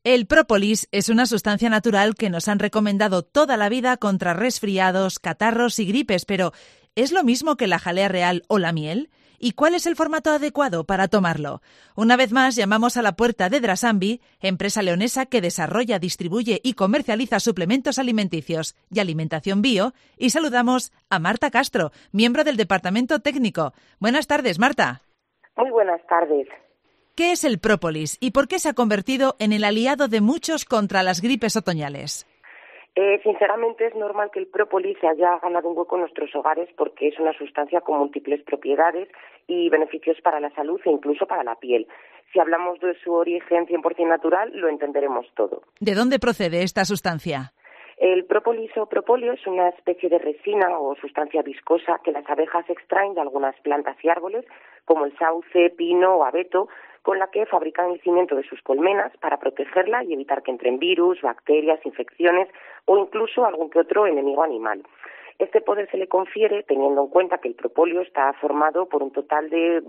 El própolis es una sustancia natural que nos han recomendado toda la vida contra resfriados, catarros y gripes, pero ¿es lo mismo que la jalea real o la miel? ¿Y cuál es el formato adecuado para tomarlo? Una vez más, llamamos a la puerta de Drasambi, empresa leonesa que desarrolla, distribuye y comercializa suplementos alimenticios y alimentación bio, y saludamos a Marta Castro, miembro del Departamento Técnico. Buenas tardes, Marta. Muy buenas tardes. ¿Qué es el própolis y por qué se ha convertido en el aliado de muchos contra las gripes otoñales? Sinceramente es normal que el própolis se haya ganado un hueco en nuestros hogares porque es una sustancia con múltiples propiedades y beneficios para la salud e incluso para la piel. Si hablamos de su origen 100% natural, lo entenderemos todo. ¿De dónde procede esta sustancia? El própolis o propóleo es una especie de resina o sustancia viscosa que las abejas extraen de algunas plantas y árboles, como el sauce, pino o abeto, con la que fabrican el cimiento de sus colmenas para protegerla y evitar que entren virus, bacterias, infecciones o incluso algún que otro enemigo animal. Este poder se le confiere teniendo en cuenta que el propóleo está formado por un total de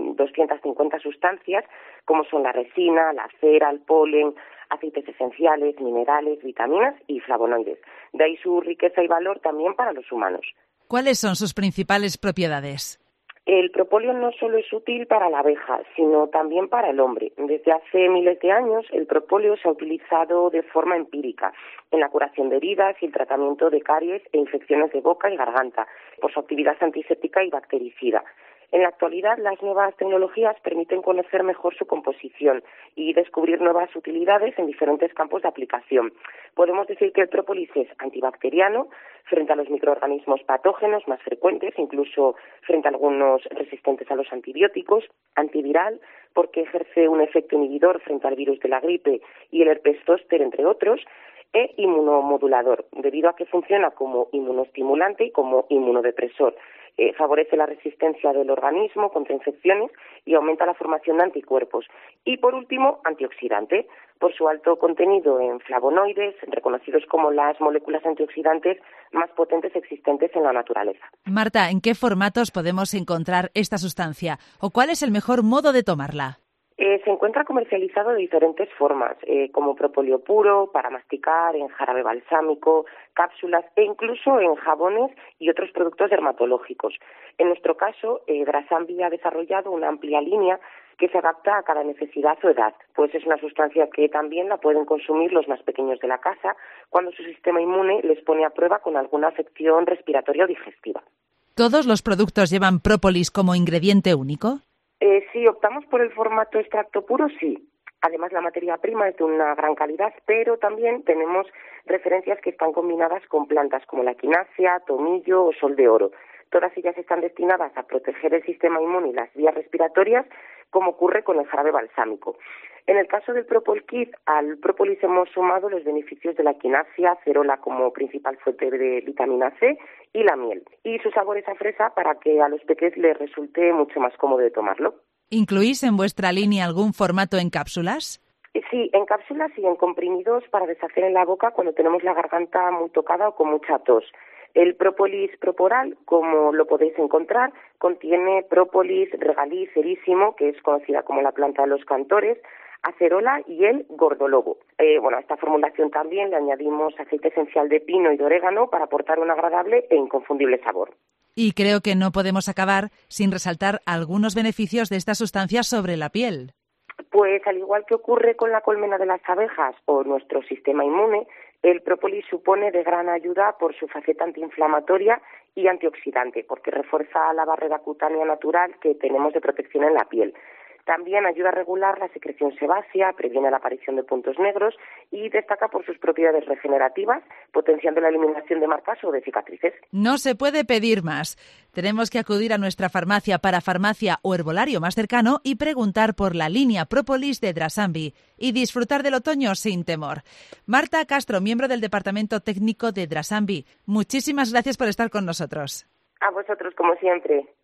250 sustancias, como son la resina, la cera, el polen, aceites esenciales, minerales, vitaminas y flavonoides. De ahí su riqueza y valor también para los humanos. ¿Cuáles son sus principales propiedades? El propóleo no solo es útil para la abeja, sino también para el hombre. Desde hace miles de años, el propóleo se ha utilizado de forma empírica en la curación de heridas y el tratamiento de caries e infecciones de boca y garganta, por su actividad antiséptica y bactericida. En la actualidad, las nuevas tecnologías permiten conocer mejor su composición y descubrir nuevas utilidades en diferentes campos de aplicación. Podemos decir que el própolis es antibacteriano frente a los microorganismos patógenos más frecuentes, incluso frente a algunos resistentes a los antibióticos, antiviral, porque ejerce un efecto inhibidor frente al virus de la gripe y el herpes zóster, entre otros, e inmunomodulador, debido a que funciona como inmunoestimulante y como inmunodepresor. Favorece la resistencia del organismo contra infecciones y aumenta la formación de anticuerpos. Y, por último, antioxidante, por su alto contenido en flavonoides, reconocidos como las moléculas antioxidantes más potentes existentes en la naturaleza. Marta, ¿en qué formatos podemos encontrar esta sustancia? ¿O cuál es el mejor modo de tomarla? Se encuentra comercializado de diferentes formas, como propóleo puro, para masticar, en jarabe balsámico, cápsulas e incluso en jabones y otros productos dermatológicos. En nuestro caso, Drasambi ha desarrollado una amplia línea que se adapta a cada necesidad o edad, pues es una sustancia que también la pueden consumir los más pequeños de la casa cuando su sistema inmune les pone a prueba con alguna afección respiratoria o digestiva. ¿Todos los productos llevan própolis como ingrediente único? Si optamos por el formato extracto puro, sí. Además, la materia prima es de una gran calidad, pero también tenemos referencias que están combinadas con plantas como la equinacia, tomillo o sol de oro. Todas ellas están destinadas a proteger el sistema inmune y las vías respiratorias, como ocurre con el jarabe balsámico. En el caso del PropolKit, al própolis hemos sumado los beneficios de la equinacia, acerola como principal fuente de vitamina C y la miel. Y su sabor es a fresa para que a los pequeños les resulte mucho más cómodo de tomarlo. ¿Incluís en vuestra línea algún formato en cápsulas? Sí, en cápsulas y en comprimidos para deshacer en la boca cuando tenemos la garganta muy tocada o con mucha tos. El própolis proporal, como lo podéis encontrar, contiene própolis, regaliz, erísimo, que es conocida como la planta de los cantores, acerola y el gordolobo. A esta formulación también le añadimos aceite esencial de pino y de orégano para aportar un agradable e inconfundible sabor. Y creo que no podemos acabar sin resaltar algunos beneficios de esta sustancia sobre la piel. Pues al igual que ocurre con la colmena de las abejas o nuestro sistema inmune, el própolis supone de gran ayuda por su faceta antiinflamatoria y antioxidante, porque refuerza la barrera cutánea natural que tenemos de protección en la piel. También ayuda a regular la secreción sebácea, previene la aparición de puntos negros y destaca por sus propiedades regenerativas, potenciando la eliminación de marcas o de cicatrices. No se puede pedir más. Tenemos que acudir a nuestra farmacia, parafarmacia o herbolario más cercano y preguntar por la línea Própolis de Drasambi y disfrutar del otoño sin temor. Marta Castro, miembro del Departamento Técnico de Drasambi, muchísimas gracias por estar con nosotros. A vosotros, como siempre.